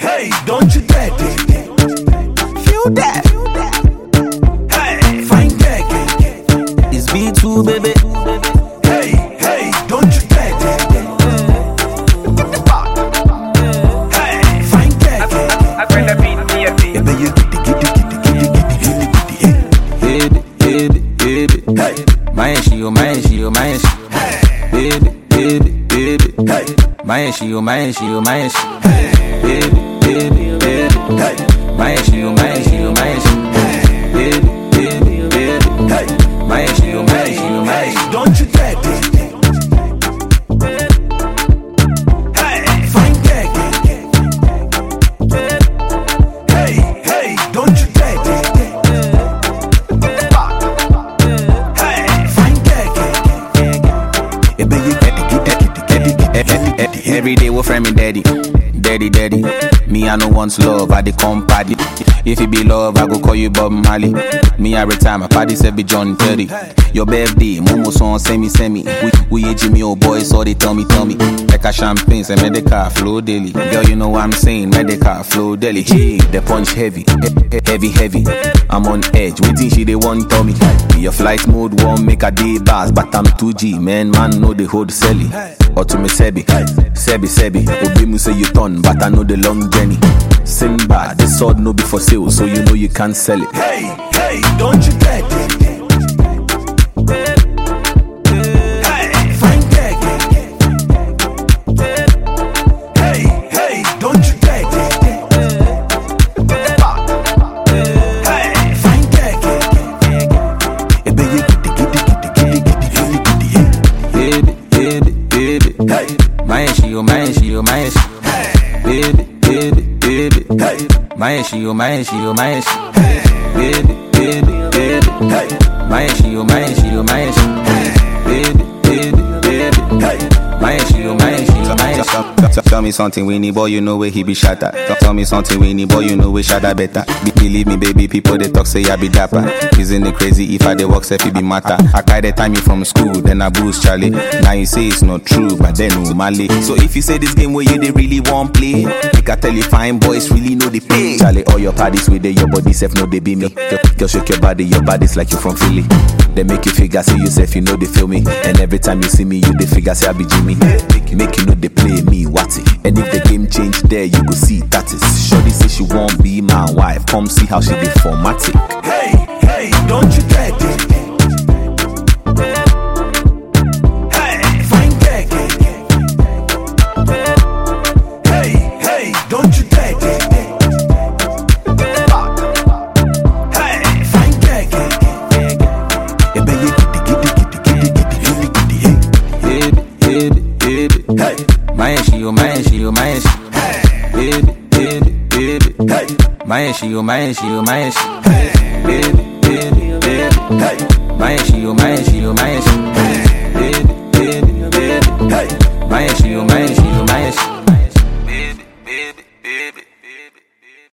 hey, don't you dare. Feel that. Hey, fine girl. It's B2, baby. Hey, don't you dare. Hey, fine girl. I bring the beat to your feet. Yeah, man, you get it. Hey, my she, oh my she, oh my she. Baby. Hey, My she, oh my she, oh my she. hey, My she, oh my she, oh my she. hey, My she, oh my she, oh my she. don't you dare. Hey, fine girl. Hey, don't you dare. Hey, fine girl. Yeah, man, you get it. Every day we friend me daddy. Me I no want love, I dey come party. If it be love, I go call you Bob Marley. Me every time I party say be John Terry. Your birthday, Momo son send me. We age me old boys, so they tell me. Like a champagne, say medical flow daily. Girl, you know what I'm saying, medical flow daily. Hey, the punch heavy. I'm on edge, waiting she they want tell me. Your flight mode won't make a day bars, but I'm 2G, man know they hold selly. Or to me Sebi, Obi mu say you turn, but I know the long journey. Sinbad, the sword no be for sale, so you know you can't sell it. Hey, don't you dare. Hey, fine girl. Hey, don't you dare. Hey, fine girl. Yeah, baby, you Baby. Hey, My she, oh my she, oh my she. Baby. hey, My she, oh my she, oh my she. hey, Baby. hey, My she, oh my she, oh my she. Baby. hey. My she, oh my she, oh my she. Tell me something, Winnie boy, you know where he be shatter. Tell me something, Winnie boy, you know where shatter better. Believe me, baby, people they talk say I be dapper. Isn't it crazy if I dey walk if it be matter? I carry the time you from school, then I boost Charlie. Now you say it's not true, but then no Mali. So if you say this game where you they really want play, make I tell you fine boys really know they play. Charlie, all your parties with your body self know they be me. Girl shake your body's like you from Philly. They make you figure say yourself, you know they feel me. And every time you see me, you they figure say I be Jimmy. Make you know they play me, what it? And if the game change there, you go see that is. Shorty say she won't be my wife. Come see how she be formatted. Hey, don't you dare. Hey, fine girl. Hey, don't you dare. Hey, fine girl. Yeah, baby, Baby. hey, My she, oh my she, oh my she. Baby. hey, My she, oh my she, oh my she. hey, Baby. hey. My she, oh my she, oh my she.